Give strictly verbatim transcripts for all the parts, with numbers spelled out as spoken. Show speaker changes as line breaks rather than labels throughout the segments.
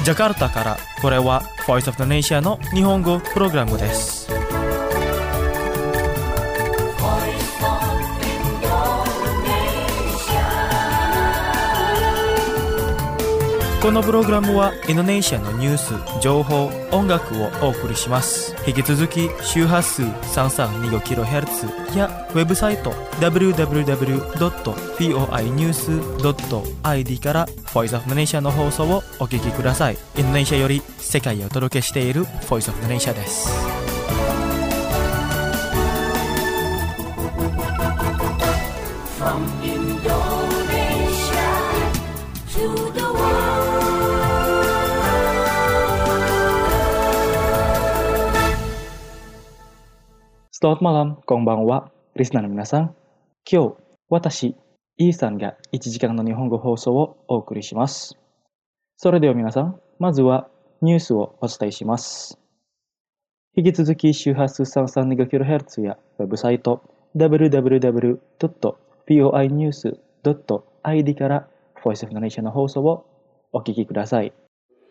ジャカルタからこれは Voice of the Nation の日本語プログラムです。このプログラムはインドネシアのニュース、情報、音楽をお送りします。引き続き周波数 さんさんにごキロヘルツ やウェブサイト ダブリューダブリューダブリュードットフォーアイニュースドットアイディー から Voice of the Nation の放送をお聞きください。インドネシアより世界へお届けしている Voice of the Nation です。From Indonesia to the Selamat malam, konbanwa, リスナーの皆さん。今日、私、イーさんがいちじかんの日本語放送をお送りします。それでは皆さん、まずはニュースをお伝えします。引き続き周波数 さんさんにごキロヘルツ やウェブサイト ダブリューダブリューダブリュードットフォーアイニュースドットアイディー から Voice of the Nation の放送をお聞きください。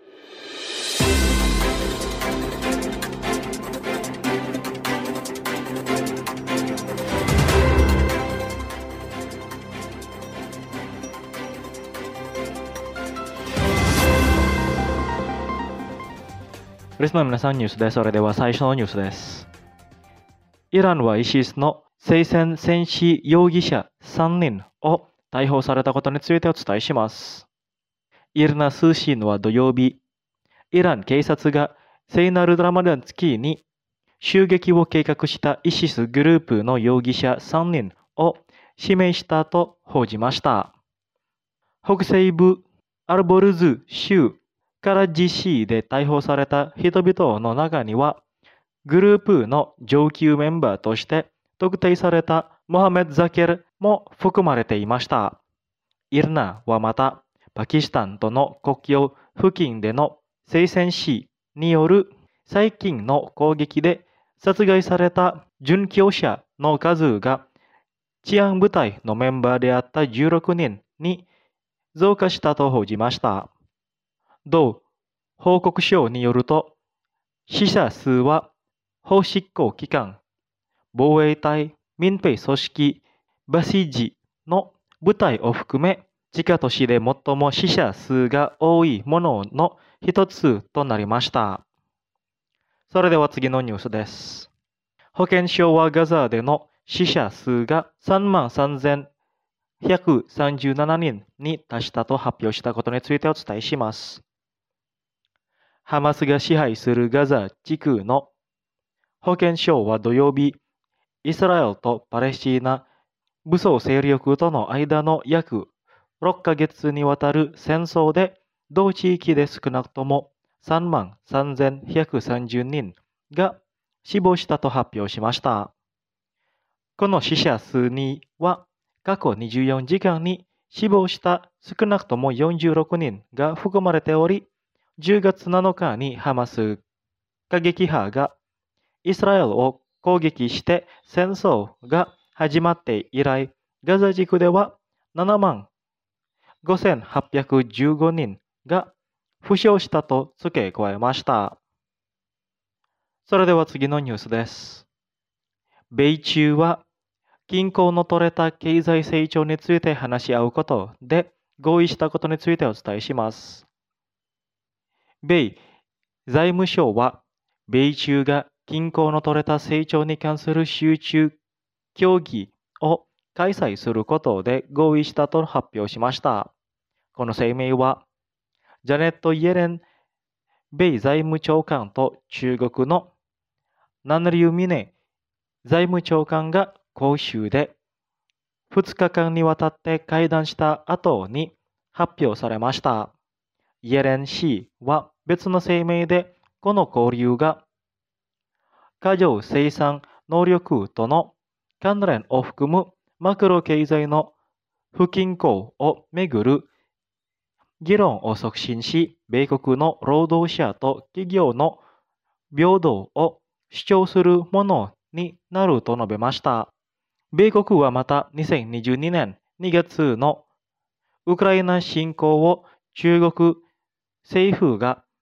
リスナーの皆さん、ニュースです。それでは最初のニュースです。イランはイシスの聖戦戦士容疑者さんにんを逮捕されたことについてお伝えします。イルナ通信は土曜日、イラン警察が聖なるラマダン月に襲撃を計画したイシスグループの容疑者さんにんを指名したと報じました。北西部アルボルズ州カラジシーで逮捕された人々の中には、グループの上級メンバーとして特定されたモハメド・ザケルも含まれていました。イルナはまた、パキスタンとの国境付近での聖戦士による最近の攻撃で殺害された殉教者の数が治安部隊のメンバーであったじゅうろくにんに増加したと報じました。同報告書によると、死者数は法執行機関、防衛隊、民兵組織、バシジの部隊を含め、地下都市で最も死者数が多いものの一つとなりました。それでは次のニュースです。保健省はガザでの死者数がさんまんさんぜんひゃくさんじゅうななにんに達したと発表したことについてお伝えします。ハマスが支配するガザ地区の保健省は土曜日、イスラエルとパレスチナ武装勢力との間の約ろっかげつにわたる戦争で、同地域で少なくともさんまんさんぜんひゃくさんじゅうにんが死亡したと発表しました。この死者数には、過去にじゅうよじかんに死亡した少なくともよんじゅうろくにんが含まれており、じゅうがつなのかにハマス過激派がイスラエルを攻撃して戦争が始まって以来、ガザ地区ではななまんごせんはっぴゃくじゅうごにんが負傷したと付け加えました。それでは次のニュースです。米中は均衡の取れた経済成長について話し合うことで合意したことについてお伝えします。米財務省は、米中が均衡の取れた成長に関する集中協議を開催することで合意したと発表しました。この声明は、ジャネット・イエレン米財務長官と中国のナンリュウ・ミネ財務長官が広州でふつかかんにわたって会談した後に発表されました。イエレン氏は別の声明で、この交流が過剰生産能力との関連を含むマクロ経済の不均衡をめぐる議論を促進し、米国の労働者と企業の平等を主張するものになると述べました。米国はまたにせんにじゅうにねんにがつのウクライナ侵攻を中国政府が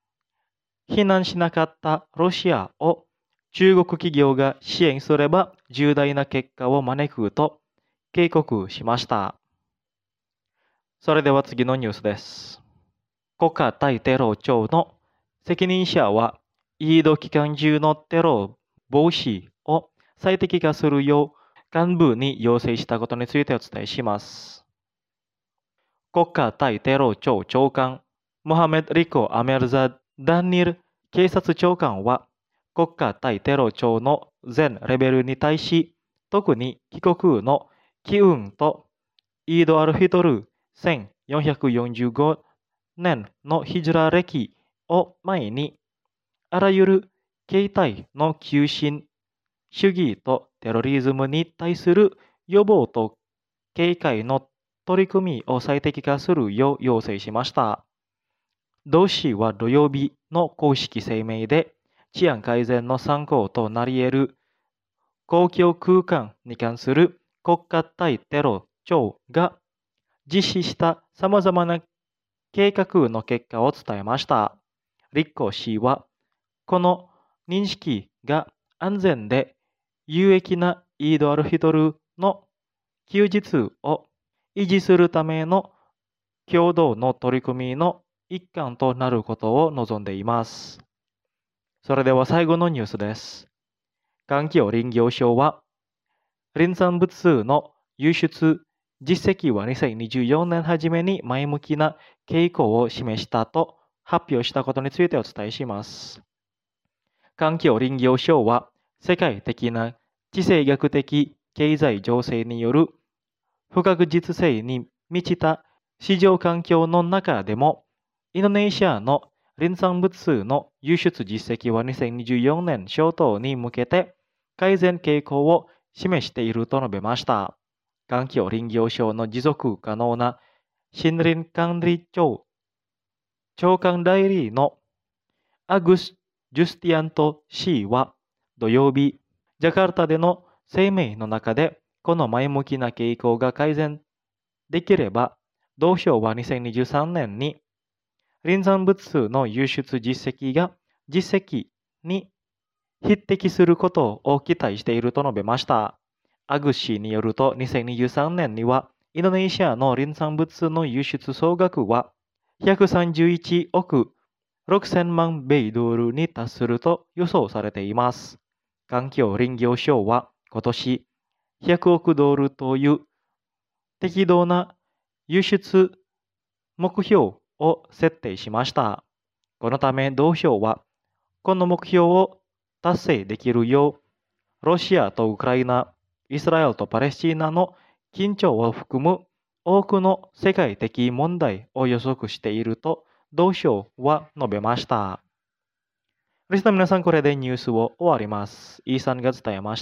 避難しなかったロシアを中国企業が支援すれば重大な結果を招くと警告しました。それでは次のニュースです。国家対テロ庁の責任者は、イード期間中のテロ防止を最適化するよう幹部に要請したことについてお伝えします。国家対テロ庁長官、モハメド・リコ・アメルザ・ダニル警察長官は、国家対テロ庁の全レベルに対し、特に帰国の機運とイード・アル・フィトルせんよんひゃくよんじゅうごねんのヒジュラ歴を前に、あらゆる形態の急進主義とテロリズムに対する予防と警戒の取り組みを最適化するよう要請しました。同氏は土曜日の公式声明で、治安改善の参考となり得る公共空間に関する国家対テロ庁が実施した様々な計画の結果を伝えました。リッコ氏は、この認識が安全で有益なイード・アル・フィトルの休日を維持するための共同の取り組みの一環となることを望んでいます。それでは最後のニュースです。環境林業省は、林産物の輸出実績はにせんにじゅうよねん初めに前向きな傾向を示したと発表したことについてお伝えします。環境林業省は、世界的な地政学的経済情勢による不確実性に満ちた市場環境の中でも、インドネシアの林産物の輸出実績はにせんにじゅうよねん初頭に向けて改善傾向を示していると述べました。環境林業省の持続可能な森林管理庁長官代理のアグス・ジュスティアント氏は土曜日、ジャカルタでの声明の中で、この前向きな傾向が改善できれば、同省はにせんにじゅうさんねんに林産物の輸出実績が実績に匹敵することを期待していると述べました。アグ氏によると、にせんにじゅうさんねんには、インドネシアの林産物の輸出総額はひゃくさんじゅういちおくろくせんまん米ドルに達すると予想されています。環境林業省は今年ひゃくおくドルという適度な輸出目標を設定しました。このため同省は、この目標を達成できるよう、ロシアとウクライナ、イスラエルとパレスチナの緊張を含む多くの世界的問題を予測していると同省は述べました。リスナーの皆さん、これでニュースを終わります。イーさんが伝えました。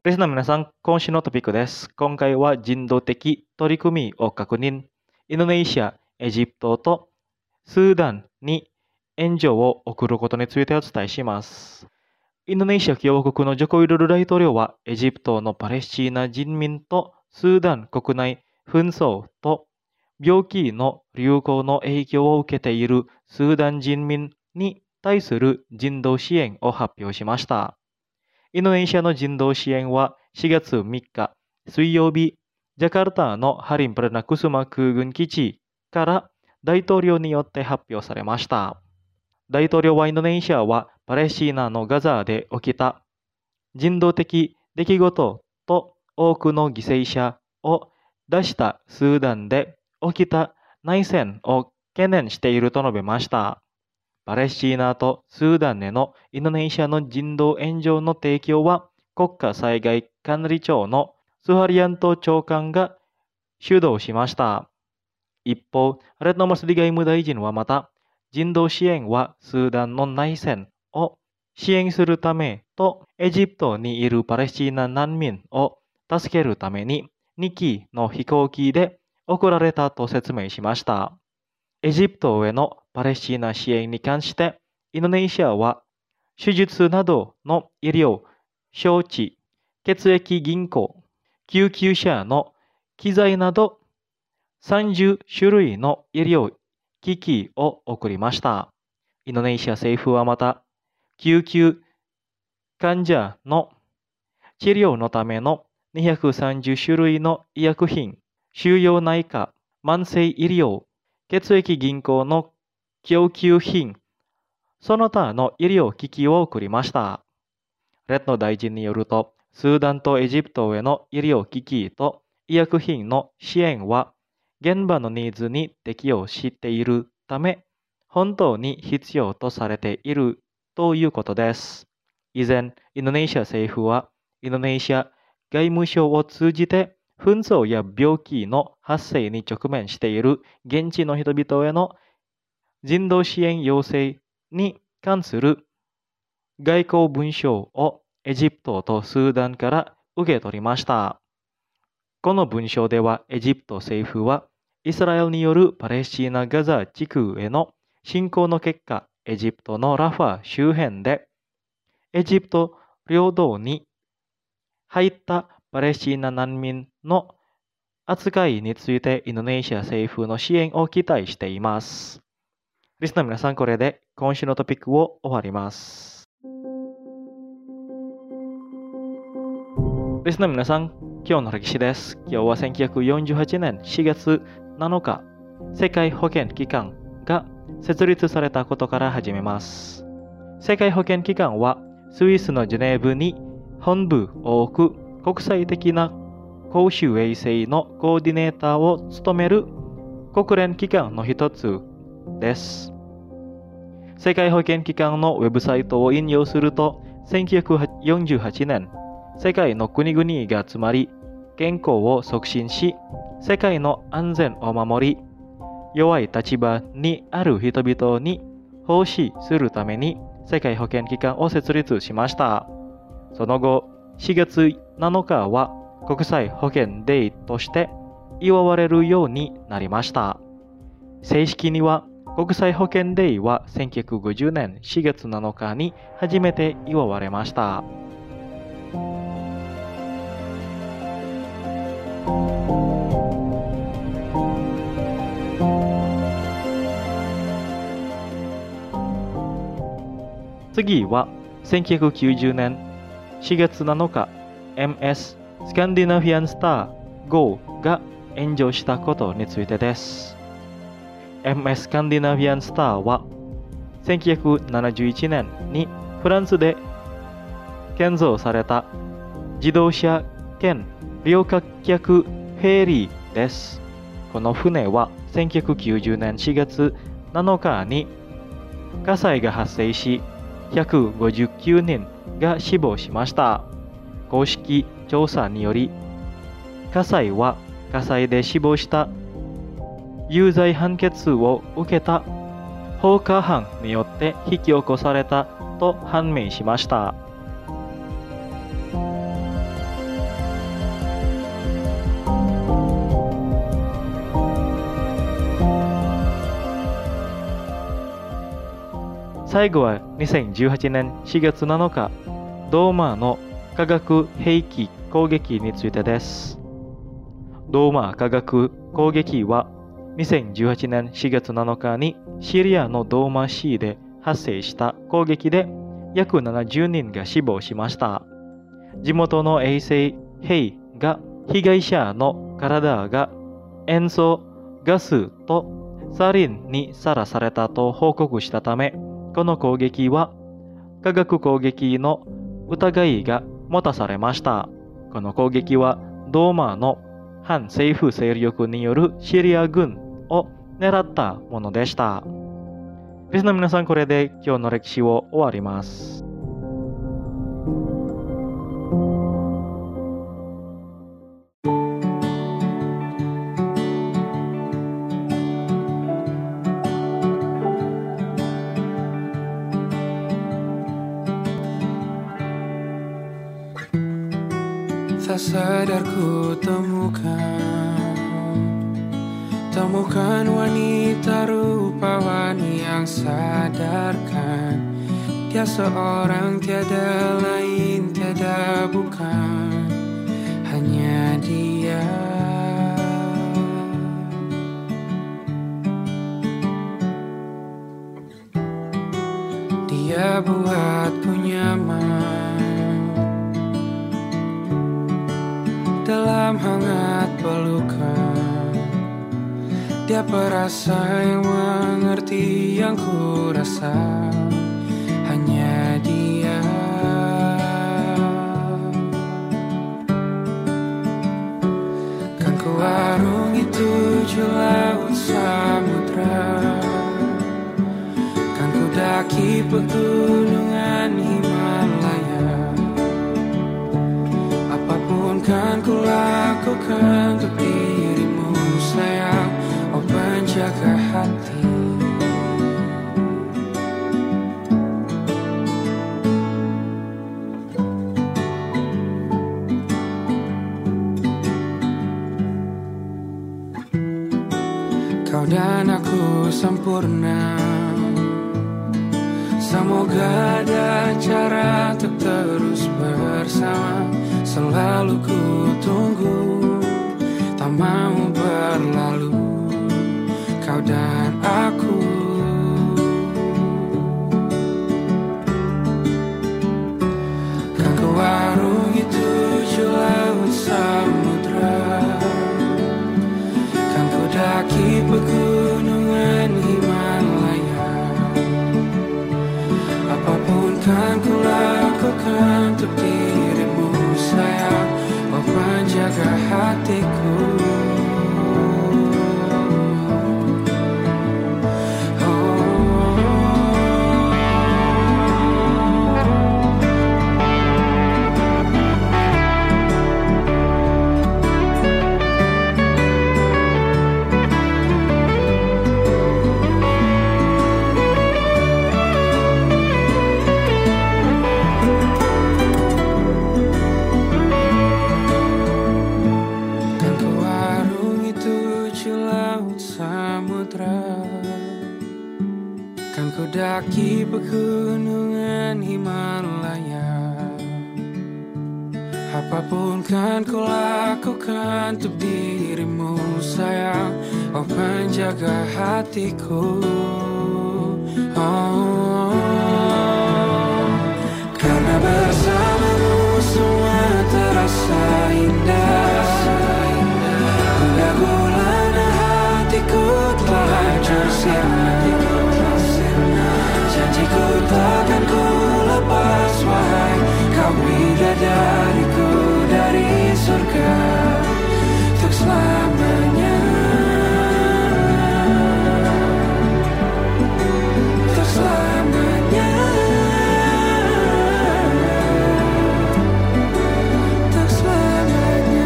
リスナーの皆さん、今週のトピックです。今回は人道的取り組みを確認。インドネシア、エジプトとスーダンに援助を送ることについてお伝えします。インドネシア共和国のジョコウィドル大統領は、エジプトのパレスチナ人民とスーダン国内紛争と病気の流行の影響を受けているスーダン人民に対する人道支援を発表しました。インドネシアの人道支援はしがつみっか水曜日、ジャカルタのハリンプラナクスマ空軍基地から大統領によって発表されました。大統領はインドネシアはパレスチナのガザで起きた人道的出来事と多くの犠牲者を出したスーダンで起きた内戦を懸念していると述べました。パレスチナとスーダンへのインドネシアの人道援助の提供は国家災害管理庁のスハリアント長官が主導しました。一方、レッドモスリ外務大臣はまた、人道支援はスーダンの内戦を支援するためとエジプトにいるパレスチナ難民を助けるためにに機の飛行機で送られたと説明しました。エジプトへのパレスチナ支援に関して、インドネシアは手術などの医療、処置、血液銀行、救急車の機材などさんじゅっしゅるいの医療機器を送りました。インドネシア政府はまた、救急患者の治療のためのにひゃくさんじゅっしゅるいの医薬品、収容内科、慢性医療、血液銀行の供給品、その他の医療機器を送りました。レッド大臣によると、スーダンとエジプトへの医療機器と医薬品の支援は、現場のニーズに適用しているため、本当に必要とされているということです。以前、インドネシア政府は、インドネシア外務省を通じて、紛争や病気の発生に直面している現地の人々への人道支援要請に関する外交文書をエジプトとスーダンから受け取りました。この文書ではエジプト政府はイスラエルによるパレスチナ・ガザ地区への侵攻の結果、エジプトのラファ周辺でエジプト領土に入ったパレスチナ難民の扱いについてインドネシア政府の支援を期待しています。リスナーの皆さん、これで今週のトピックを終わります。リスナーの皆さん、今日の歴史です。今日はせんきゅうひゃくよんじゅうはちねんしがつなのか、世界保健機関が設立されたことから始めます。世界保健機関はスイスのジュネーブに本部を置く国際的な公衆衛生のコーディネーターを務める国連機関の一つです。世界保健機関のウェブサイトを引用すると、せんきゅうひゃくよんじゅうはちねん、世界の国々が集まり、健康を促進し、世界の安全を守り、弱い立場にある人々に奉仕するために世界保健機関を設立しました。その後、しがつなのかは国際保健デーとして祝われるようになりました。正式には国際保健デーはせんきゅうひゃくごじゅうねんしがつなのかに初めて祝われました。次はせんきゅうひゃくきゅうじゅうねんしがつなのか エムエス スカンディナビアンスターゴーが炎上したことについてです。エムエス スカンディナビアンスターはせんきゅうひゃくななじゅういちねんにフランスで建造された自動車兼旅客客フェリーです。この船はせんきゅうひゃくきゅうじゅうねんしがつなのかに火災が発生し、ひゃくごじゅうきゅうにんが死亡しました。公式調査により、火災は火災で死亡した有罪判決を受けた放火犯によって引き起こされたと判明しました。 最後はにせんじゅうはちねんしがつなのか、ドーマーの化学兵器攻撃についてです。ドーマー化学攻撃はにせんじゅうはちねんしがつなのかにシリアのドーマ市で発生した攻撃で約ななじゅうにんが死亡しました。地元の衛生兵が被害者の体が塩素ガスとサリンにさらされたと報告したため、この攻撃は化学攻撃の疑いが持たされました。この攻撃はドーマーの反政府勢力によるシリア軍を狙ったものでした。リスナーの皆さん、これで今日の歴史を終わります。
Tak sadar ku temukan Temukan wanita rupawan yang sadarkan Dia seorang tiada lain, tiada bukan Hanya dia Dia buatku nyaman dalam hangat pelukan Dia perasa yang mengerti yang ku rasa Hanya dia Kan ku arungi tujuh laut samudra Kan ku daki pegunungan Himalaya Kan ku lakukan untuk dirimu sayang Oh penjaga hati Kau dan aku sempurna Semoga ada cara untuk terus bersama Selalu ku tunggu Tak mau berlalu Kau dan aku Kan ku arungi tujuh laut samudra Kan ku daki pegunungan Himalaya Apapun kan ku lakukan untuk dirimu sayang, oh penjaga hatiku daki pegunungan Himalaya Apapun kan ku lakukan untuk dirimu sayang Oh penjaga hatiku oh, Karena bersamamu semua terasa indah Gundah gulana hatiku telah hancur sirna Janjiku takkan ku lepas wahai Kau bidadariku dari surga Untuk selamanya Untuk selamanya Untuk selamanya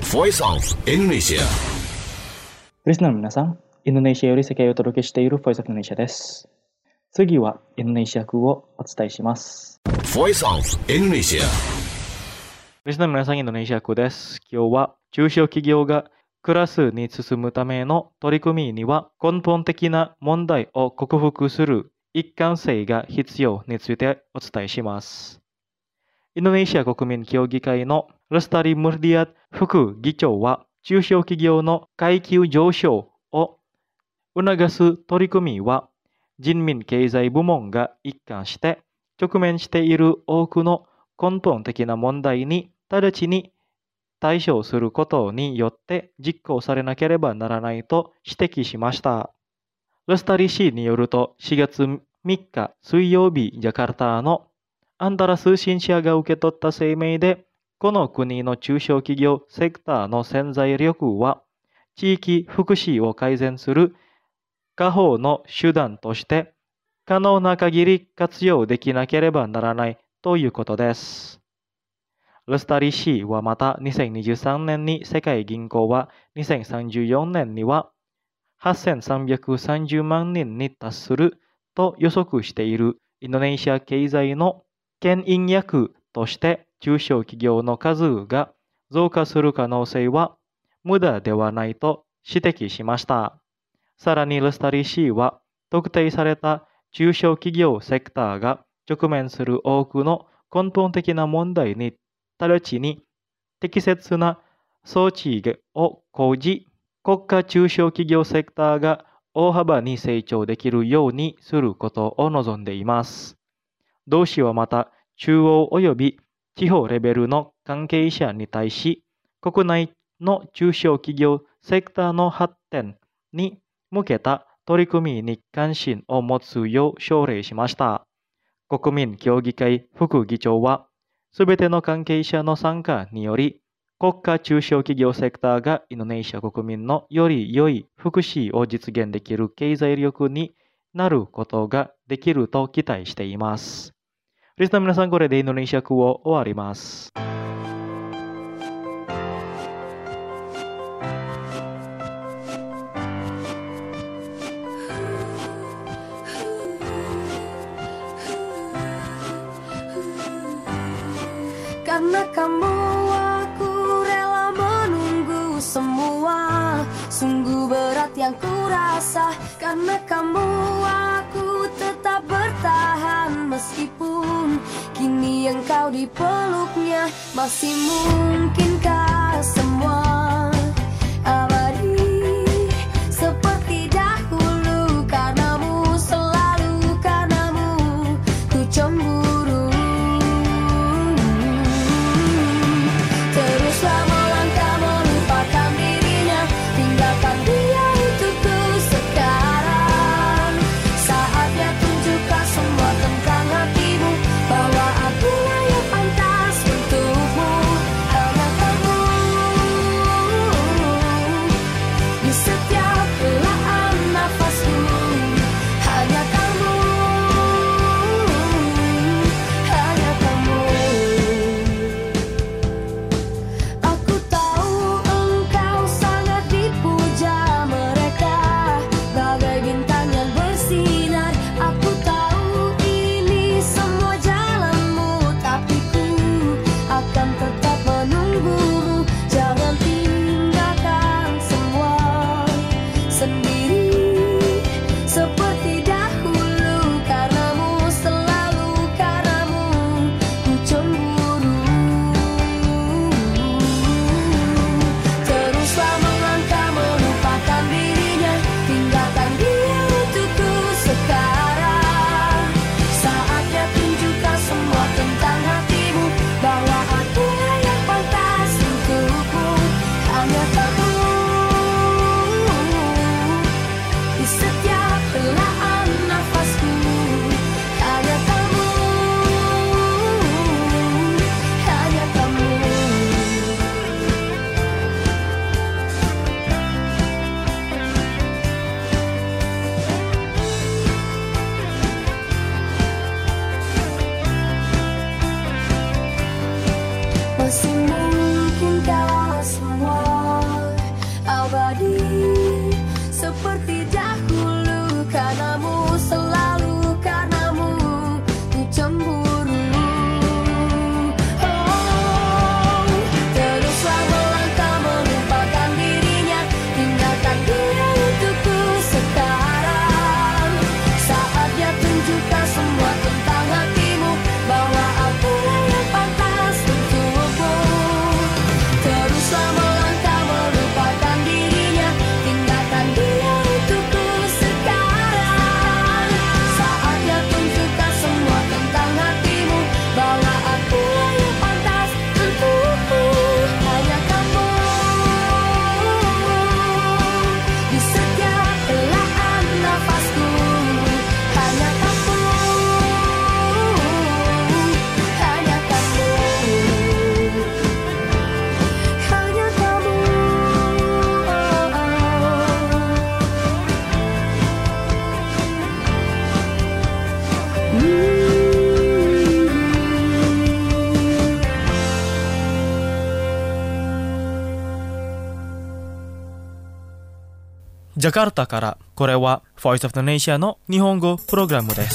Voice of Indonesia。
リスナーの皆さん、インドネシアより世界をお届けしている Voice of Indonesia です。次はインドネシア風をお伝えします。
Voice of Indonesia。
リスナーの皆さん、インドネシア風です。今日は中小企業がクラスに進むための取り組みには根本的な問題を克服する一貫性が必要についてお伝えします。インドネシア国民協議会のラスタリ・ムルディア副議長は中小企業の階級上昇を促す取り組みは人民経済部門が一貫して直面している多くの根本的な問題に直ちに対処することによって実行されなければならないと指摘しました。ラスタリ氏によるとしがつみっか水曜日ジャカルタのアンダラ通信社が受け取った声明で、この国の中小企業セクターの潜在力は地域福祉を改善する下方の手段として可能な限り活用できなければならないということです。ラスタリ氏はまたにせんにじゅうさんねんに世界銀行はにせんさんじゅうよねんにははっせんさんびゃくさんじゅうまんにんに達すると予測しているインドネシア経済の牽引役として中小企業の数が増加する可能性は無駄ではないと指摘しました。さらにラスタリ氏は特定された中小企業セクターが直面する多くの根本的な問題に直ちに適切な措置を講じ、国家中小企業セクターが大幅に成長できるようにすることを望んでいます。同氏はまた中央及び地方レベルの関係者に対し、国内の中小企業セクターの発展に向けた取り組みに関心を持つよう奨励しました。国民協議会副議長は、すべての関係者の参加により、国家中小企業セクターがインドネシア国民のより良い福祉を実現できる経済力になることができると期待しています。リスナーの皆さん、これでインドネシア語を終わります。
Karena kamu aku rela menunggu semua. Sungguh berat yang ku rasa. Karena kamu aku tetap bertahan. Meskipun kini engkau di peluknya. Masih mungkinkah semua abadi seperti dahulu. Karenamu selalu, karenamu ku cemburu.
ジャカルタから、これは Voice of Indonesia の日本語プログラムです。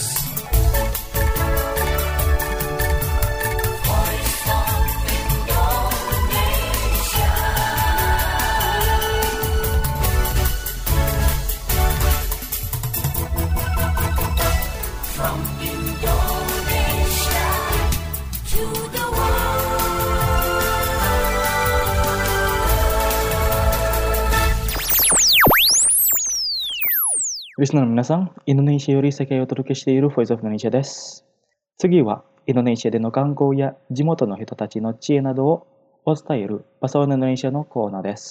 リスナーの皆さん、インドネシアより世界をお届けしている Voice of Indonesia です。次は、インドネシアでの観光や地元の人たちの知恵などをお伝えるパソナインドネシアのコーナーです。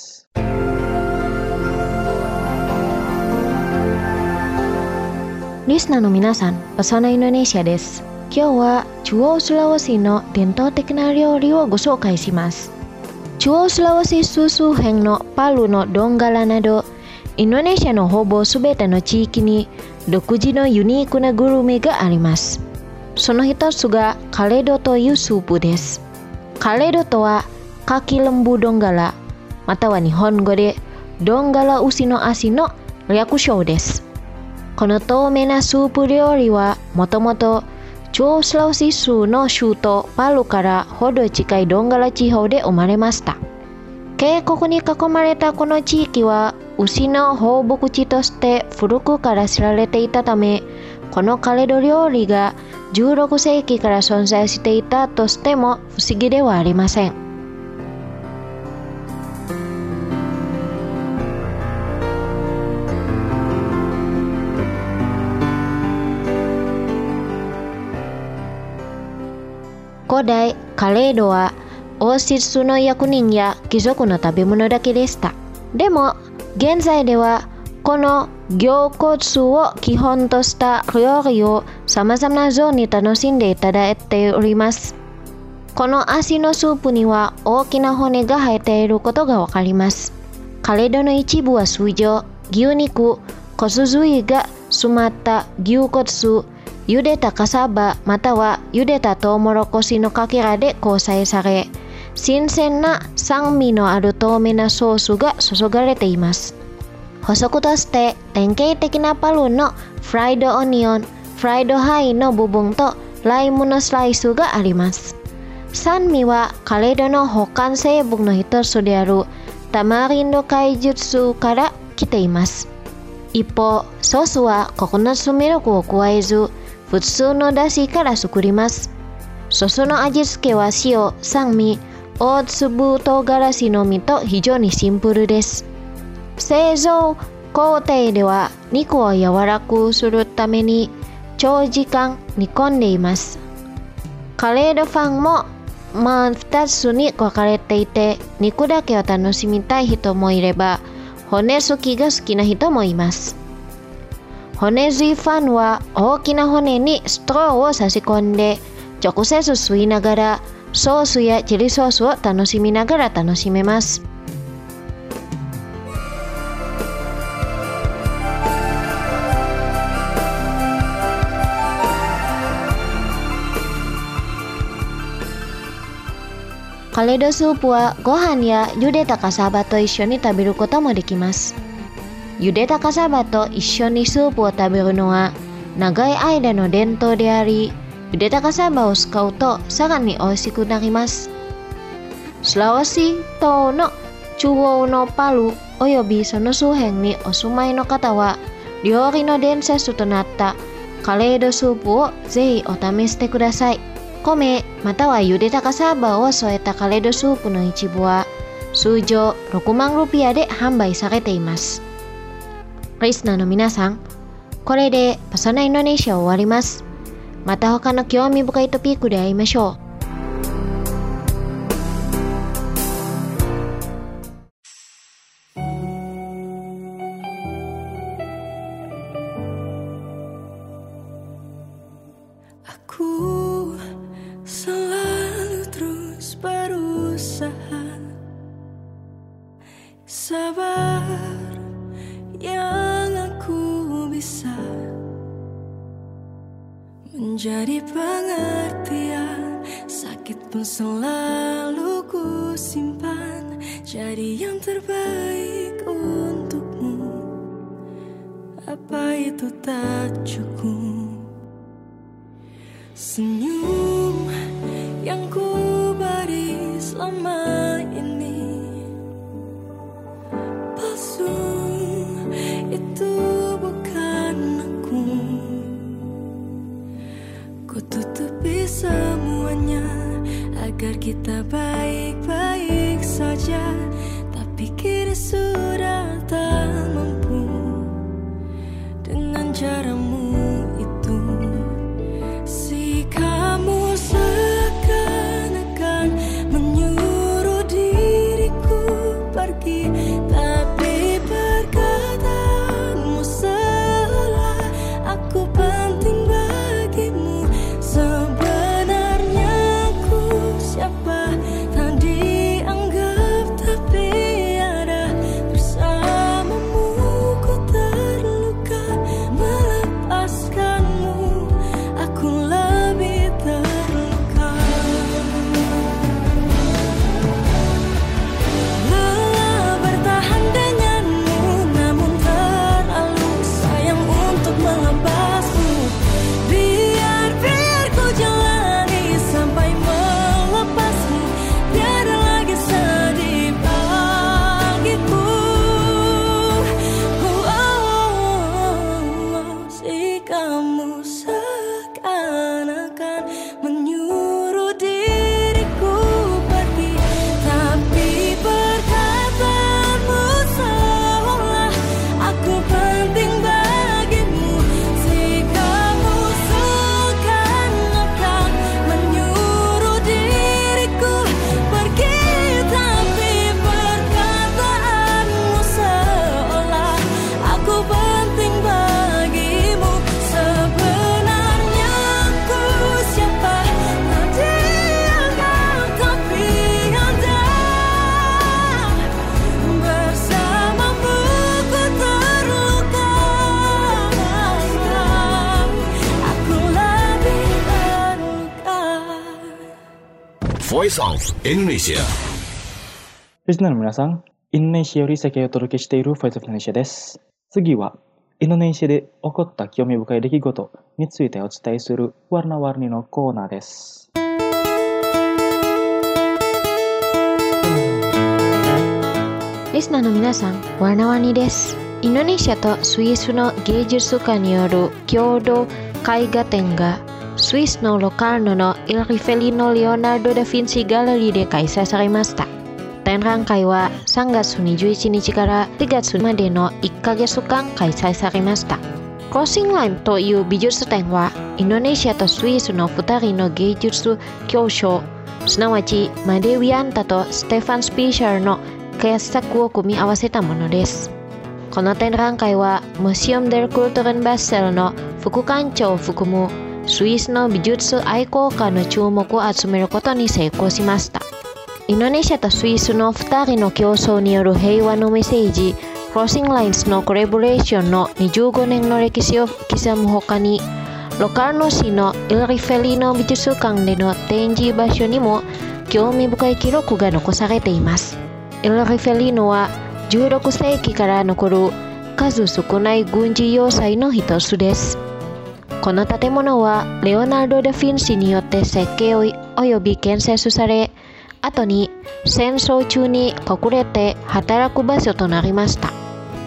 リスナーの皆さん、パソナインドネシアです。今日は中央スラワシの伝統的な料理をご紹介します。中央スラワシ周辺のパルのドンガラなど、インドネシアのほぼすべての地域に独自のユニークなグルメがあります。その一つがカレドというスープです。カレドとはカキレンブドンガラ、または日本語でドンガラ牛の足の略称です。この透明なスープ料理はもともと中央スラワシ州の首都パルからほど近いドンガラ地方で生まれました。渓谷に囲まれたこの地域は牛の放牧地として古くから知られていたため、このカレド料理がじゅうろくせいきから存在していたとしても不思議ではありません。古代カレードは王室の役人や貴族の食べ物だけでした。でも現在ではこの凝骨を基本とした料理をさまざまなゾーンに楽しんでいただいております。この足のスープには大きな骨が入っていることがわかります。カレードの一部は水上、牛肉、骨髄が詰まった牛骨、茹でたカサバまたは茹でたトウモロコシのかけらで構成され、新鮮な酸味のある透明なソースが注がれています。補足として典型的なパルのフライドオニオン、フライドハイの部分とライムのスライスがあります。酸味はカレードの補完成分の一つであるタマリンド果実から来ています。一方、ソースはココナッツミルクを加えず、普通のだしから作ります。ソースの味付けは塩、酸味、大粒唐辛子のみと非常にシンプルです。製造工程では肉を柔らかくするために長時間煮込んでいます。カレードファンもまあふたつに分かれていて、肉だけを楽しみたい人もいれば骨好きが好きな人もいます。骨髄ファンは大きな骨にストローを差し込んで直接吸いながらソースやチリソースを楽しみながら楽しめます。カレードスープはご飯や茹でたカサバと一緒に食べることもできます。茹でたカサバと一緒にスープを食べるのは長い間の伝統であり、茹でたカサバを使うとさらに美味しくなります。スラワシ島の中央のパルおよびその周辺にお住まいの方は、料理の伝説となったカレードスープをぜひお試ししてください。米または茹でたカサバを添えたカレードスープの一部は通常ろくまんルピアで販売されています。リスナーの皆さん、これでパソナインドネシアを終わります。また他の興味深いトピックで会いましょう。
Aku selalu terus berusaha sabar yang aku bisa menjadi pengertian, sakit pun selalu ku simpan, jadi yang terbaik untukmu. apa itu tak cukup. Senyum yang ku beri selama ini palsu, itu bukan aku. Ku tutupi semuanya agar kita baik-baik saja, tapi kini sudah tak mampu dengan caramu itu. Sikapmu seakan-akan menyuruh diriku pergi, tapi perkataanmu seolah aku penting bagimu. Sebenarnya aku siapa, tak dianggap tapi ada bersamamu. Ku terluka melepaskanmu, aku lebih terluka. Lelah bertahan denganmu, namun terlalu sayang untuk melepasmu. Biar, biar ku jalani sampai melepasmu. Tiada lagi sedih bagiku. Oh, oh, oh, sikapmu seakan-akan menyuruh diriku pergi, tapi perkataanmu seolah aku penting bagimu. Sikapmu seakan-akan menyuruh diriku pergi, tapi perkataanmu seolah aku penting bagimu. Sebenarnya aku siapa, tak dianggap tapi ada bersamamu. Ku terluka, aku lebih terluka.
Voice of Indonesia.
リスナーの皆さん、インドネシアより世界をお届けしているフォイスオブインドネシアです。次は、インドネシアで起こった興味深い出来事についてお伝えするワルナワルニのコーナーです。
リスナーの皆さん、ワルナワルニです。インドネシアとスイスの芸術家による共同絵画展がスイスのロカルノのイル・リフェリノ・レオナルド・ダ・ヴィンチ・ギャラリーで開催されました。展覧会はさんがつにじゅういちにちからしがつまでのいっかげつかん開催されました。クロッシングラインという美術展はインドネシアとスイスのふたりの芸術教匠、すなわちマデ・ウィアンタとステファン・スピーシャルの傑作を組み合わせたものです。この展覧会はムシウム・デル・クルトレン・バッセルの副館長を含むスイスの美術愛好家の注目を集めることに成功しました。インドネシアとスイスのふたりの競争による平和のメッセージ、クロッシングラインズのコラボレーションのにじゅうごねんの歴史を刻むほかに、ロカルノ市のイル・リフェリノ美術館での展示場所にも興味深い記録が残されています。イル・リフェリノはじゅうろくせいきから残る数少ない軍事要塞の一つです。この建物はレオナルド・ダ・ヴィンチによって設計および建設され、後に戦争中に隠れて働く場所となりました。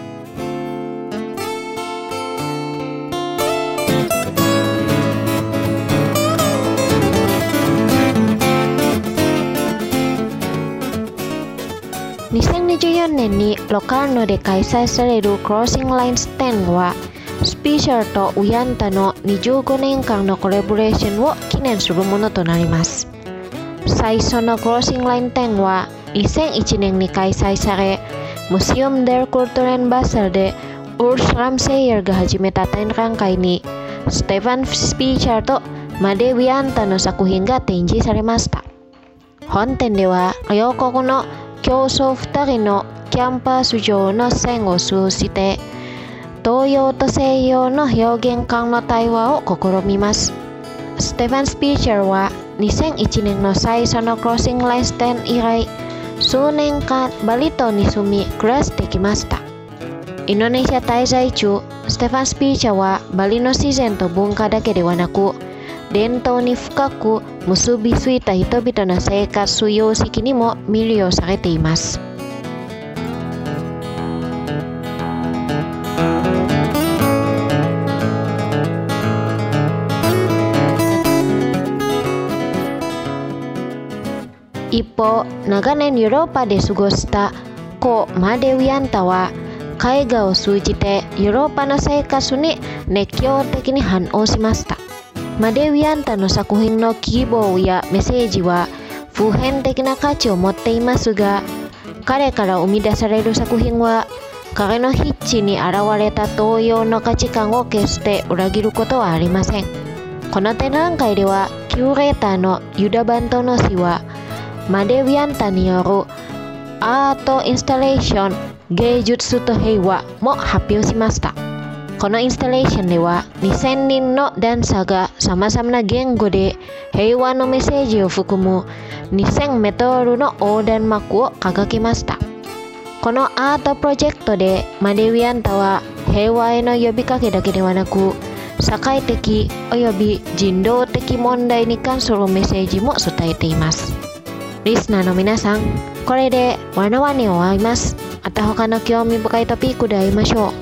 にせんにじゅうよねんにロカルノで開催されるクロッシングラインズ展はスピーシャルとウヤンタのにじゅうごねんかんのコラボレーションを記念するものとなります。最初のクロッシングライン展はにせんいちねんに開催され、ムシウム・デル・クルトレン・バッセルでウルス・ラムセイヤーが始めた展覧会にステファン・スピーシャルとマデ・ウィアンタの作品が展示されました。本展では両国の競争ふたりのキャンパス上の線を通じて東洋と西洋の表現間の対話を試みます。ステファン・スピーシャルはにせんいちねんの最初のクロッシングラインズ展以来、数年間バリ島に住み暮らしてきました。 Indonesia滞在中、ステファン・スピーチャーはバリの自然と文化だけではなく、伝統に深く結びついた人々の生活様式にも魅了されています。一方、長年ヨーロッパで過ごした故マデウィアンタは絵画を通じてヨーロッパの生活に熱狂的に反応しました。マデウィアンタの作品の希望やメッセージは普遍的な価値を持っていますが、彼から生み出される作品は彼の筆致に現れた東洋の価値観を決して裏切ることはありません。この展覧会ではキュレーターのユダ・バントノシはマデウィアンタによるアートインスタレーション芸術と平和も発表しました。このインスタレーションではにせんにんのダンサーがさまざまな言語で平和のメッセージを含むにせんメートルの横断幕を掲げました。このアートプロジェクトでマデウィアンタは平和への呼びかけだけではなく、社会的および人道的問題に関するメッセージも伝えています。リスナーの皆さん、これでワンオワンに終わります。また他の興味深いトピックで会いましょう。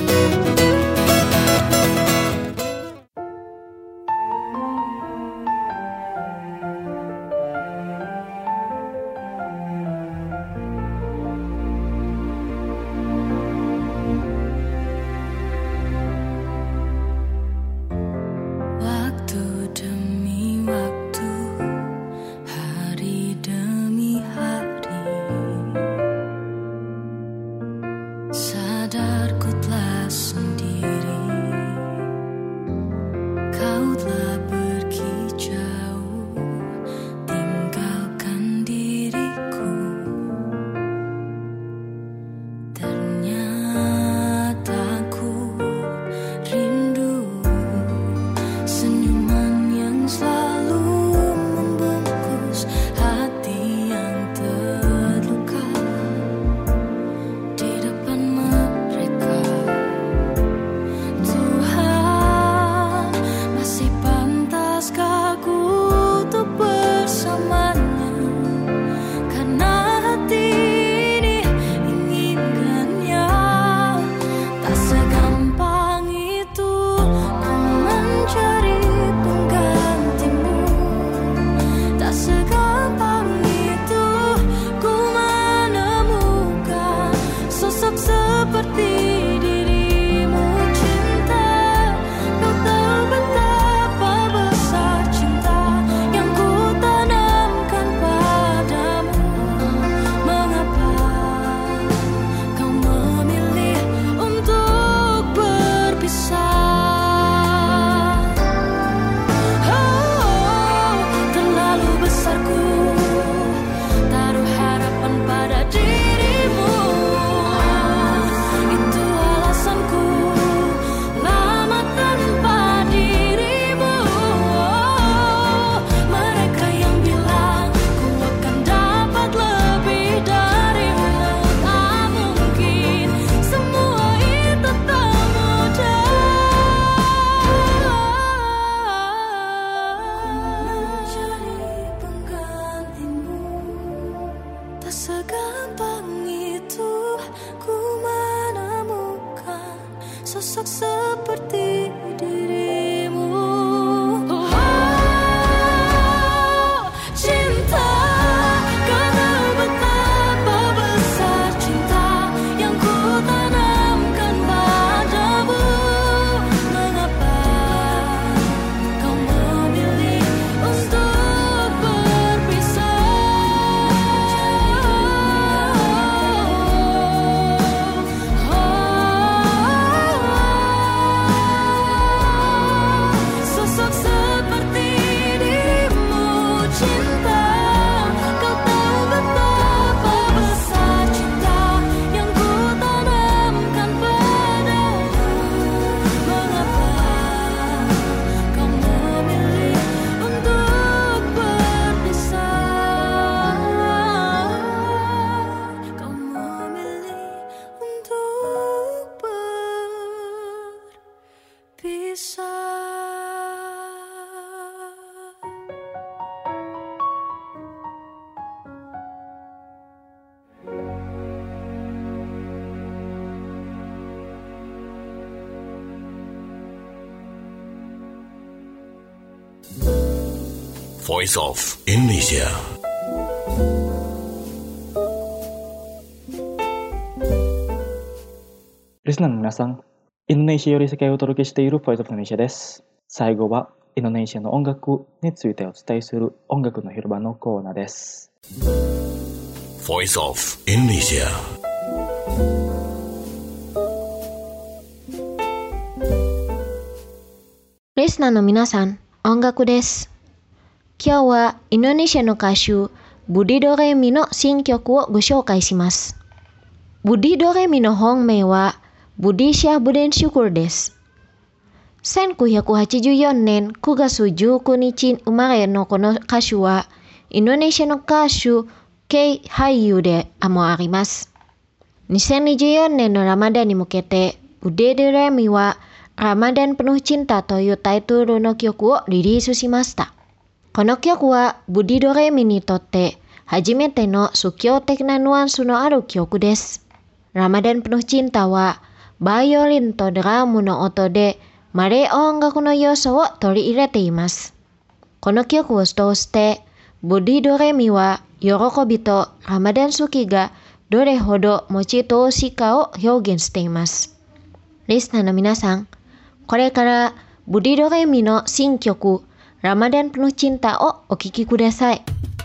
sosok seperti dirimu. Oh, cinta, karena betapa besar cinta yang ku tanamkan padamu. Mengapa kau memilih untuk berpisah? Oh,
Voice of Indonesia.
Listener の皆さん、インドネシアより世界をお届けしている Voice of Indonesia です。最後はインドネシアの音楽についてお伝えする音楽の広場のコーナーです。
Voice of Indonesia.
リスナーの皆さん、音楽です。今日はインドネシアの歌手、ブディドレミの新曲をご紹介します。ブディドレミの本名は、ブディシャ・ブデンシュクルです。せんきゅうひゃくはちじゅうよねんくがつじゅうくにち生まれのこの歌手は、インドネシアの歌手、系俳優でもあります。にせんにじゅうよねんのラマダンに向けて、ブディドレミは、ラマダンpenuh cintaというタイトルの曲をリリースしました。この曲はブディドレミにとって初めての宗教的なヌアンスのある曲です。ラマダンpenuh cintaはバイオリンとドラムの音でマレー音楽の要素を取り入れています。この曲を通してブディドレミは喜びとラマダン好きがどれほど持ち遠しいかを表現しています。リスナーの皆さん、これからブディドレミの新曲ラマダンpenuh cintaをお聴きください。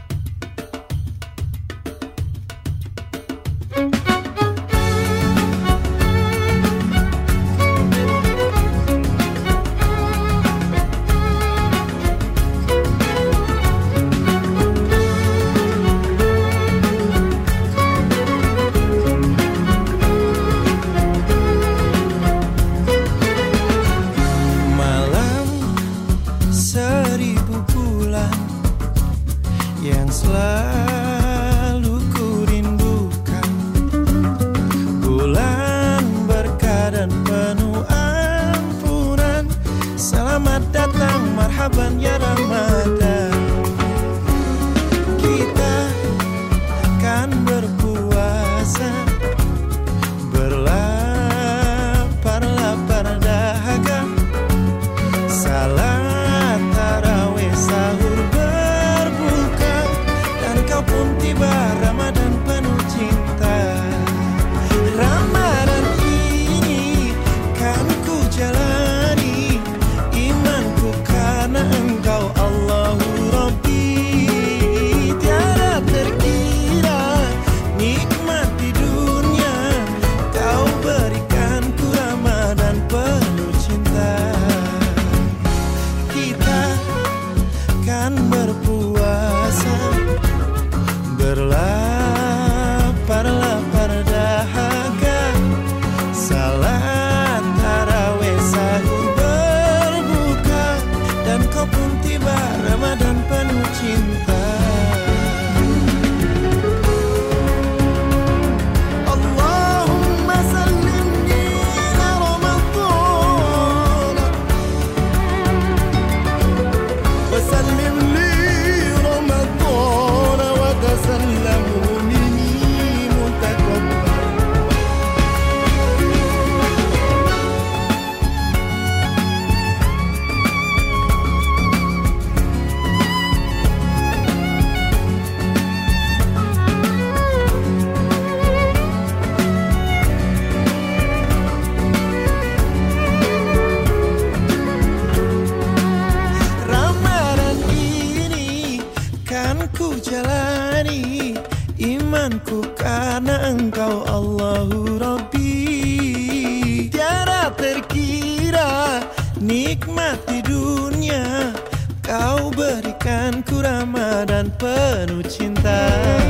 Nikmati dunia, kau berikan ku Ramadan penuh cinta.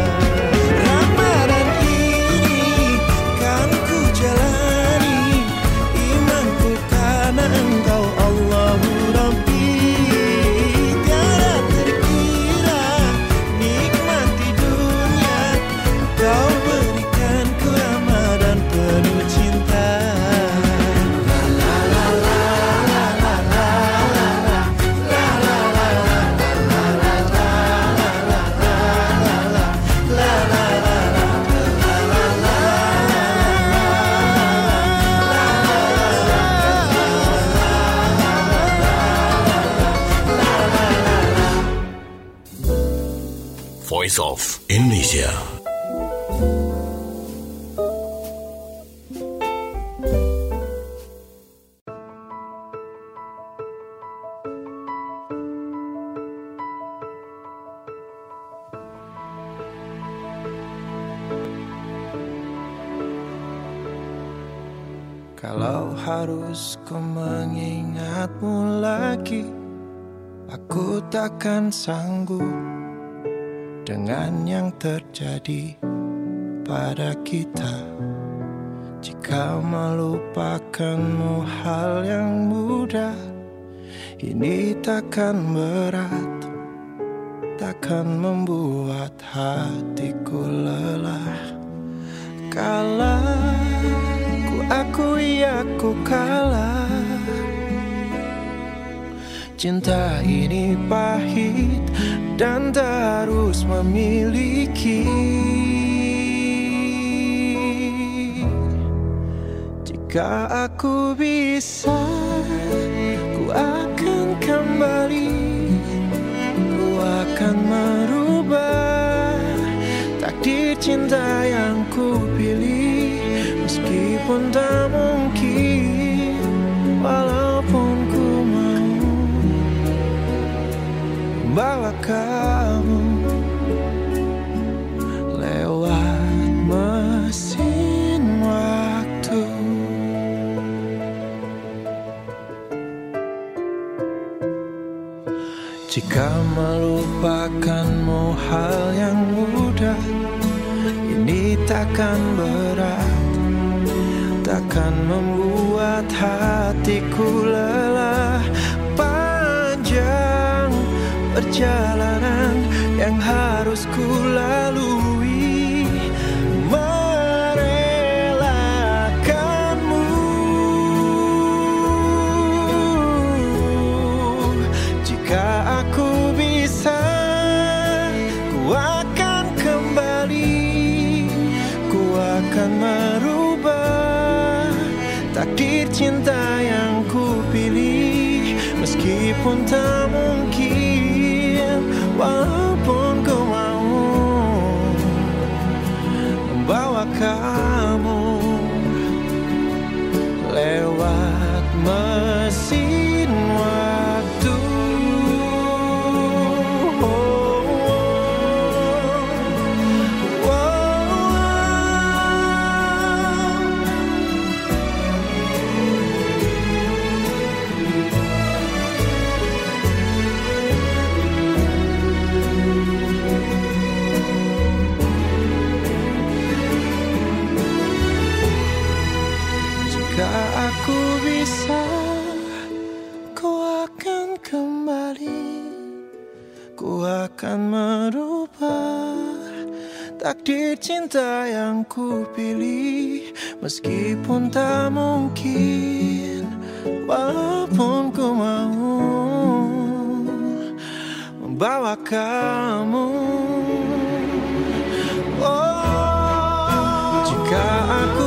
Ramadan ini kan ku jalani, imanku karena engkau Allahu Rabbi. Tiada terkira, nikmati dunia, kau berikan ku Ramadan penuh cinta.
Indonesia.
Kalau harus ku mengingatmu lagi, aku takkan sanggup dengan yang terjadi pada kita. Jika melupakanmu hal yang mudah, ini takkan berat, takkan membuat hatiku lelah. Kalah, ku akui aku kalah. Cinta ini pahit dan terus memiliki. Jika aku bisa, ku akan kembali. Ku akan merubah takdir cinta yang ku pilih. Meskipun tak mungkin, walaupun ku mau bawa kamu lewat mesin waktu. Jika melupakanmu hal yang mudah, ini takkan berat, takkan membuat hatiku lelah. Panjang perjalanan yang harus ku lalui, merelakanmu. Jika aku bisa, ku akan kembali. Ku akan merubah takdir cinta yang ku pilih. Meskipun tak mungkin, walaupun ku mau membawa kamu lewat mesin waktu. Aku bisa, ku akan kembali. Ku akan merubah takdir cinta yang ku pilih. Meskipun tak mungkin, walaupun ku mau membawa kamu. Oh, jika aku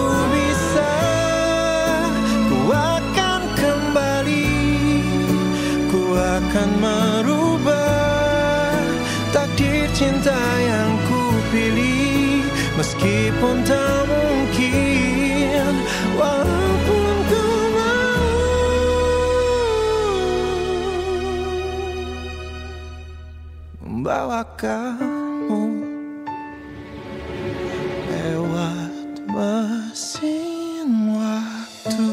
akan merubah takdir cinta yang ku pilih. Meskipun tak mungkin, walaupun ku mau membawa kamu lewat mesin waktu.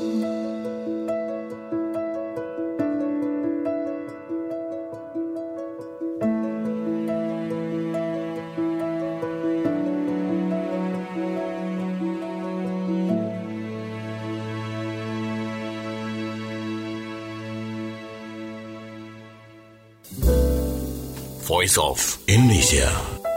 Voice of Indonesia.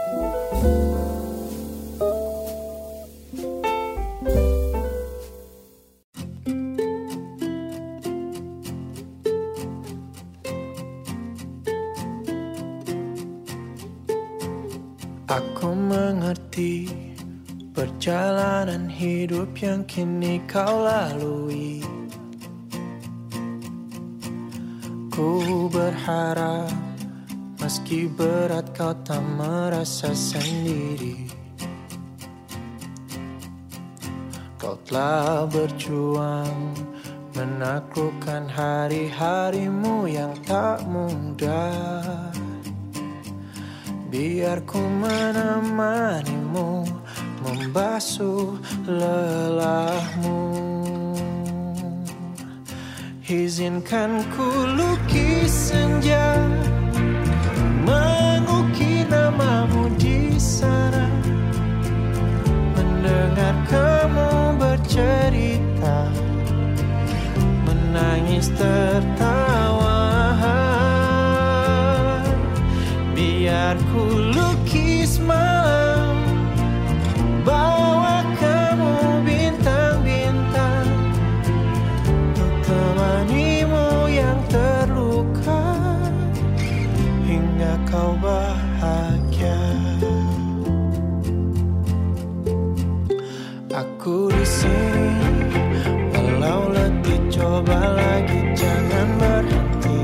Aku mengerti perjalanan hidup yang kini kau lalui. Ku berharap Meski berat kau tak merasa sendiri. Kau telah berjuang menaklukkan hari-harimu yang tak mudah. Biar ku menemanimu, membasuh lelahmu. Izinkan ku lukis senja, mengukir namamu di sana. Mendengar kamu bercerita, menangis tertawa. Biar ku lukis malam, bawa kamu bintang-bintang, untuk temanimu yang terluka hingga kau bahagia. Aku di sini, walau letih coba lagi, jangan berhenti.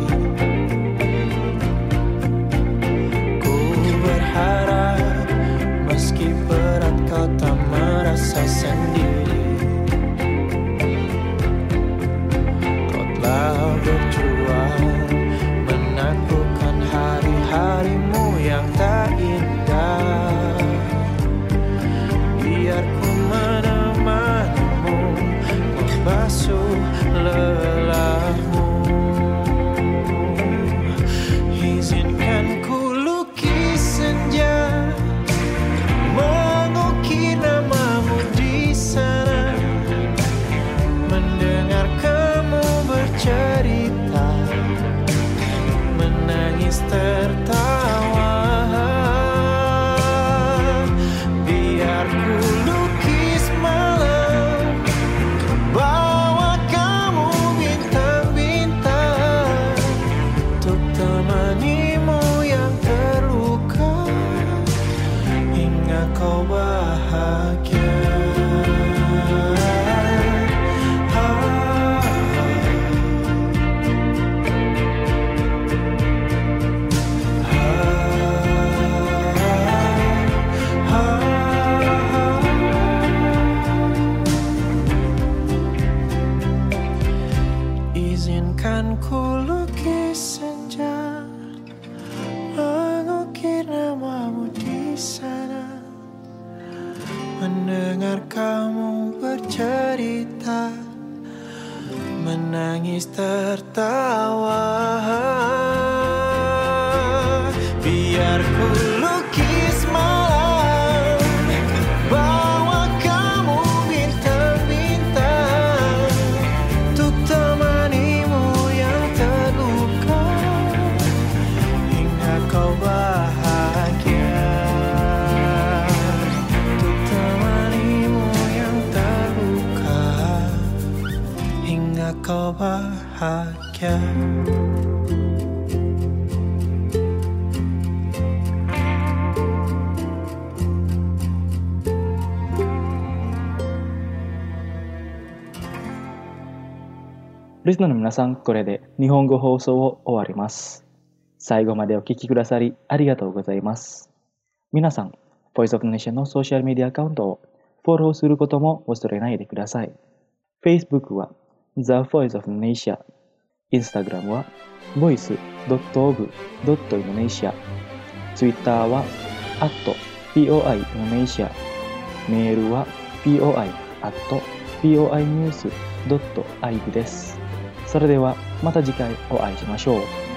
Ku berharap meski berat kau tak merasa sendiri. Kau telah berjuang menaklukkan hari-harimu yang tak indah. Biar ku menemanimu, membasuh lelahmu. Izinkan ku lukis senja, mengukir namamu di sana. Mendengar kamu bercerita, menangis tertawa. Biar ku lukis malam, bawa kamu bintang-bintang, untuk temanimu yang terluka hingga kau bahagia. Izinkan ku lukis senja, mengukir namamu di sana. Mendengar kamu bercerita, menangis tertawa. Biar ku lukis malam, bawa kamu bintang-bintang, untuk temanimu yang terluka hingga kau bahagia. Untuk temanimu yang terluka hingga kau bahagia.
リスナーの皆さん、これで日本語放送を終わります。最後までお聞きくださりありがとうございます。皆さん、Voice of Indonesia のソーシャルメディアアカウントをフォローすることも忘れないでください。Facebook は The Voice of Indonesia、Instagram は ボイスドットオブドットインドネシア、Twitter は アットポイインドネシア、メールは ポイ アットポイニュースドットアイブ です。それではまた次回お会いしましょう。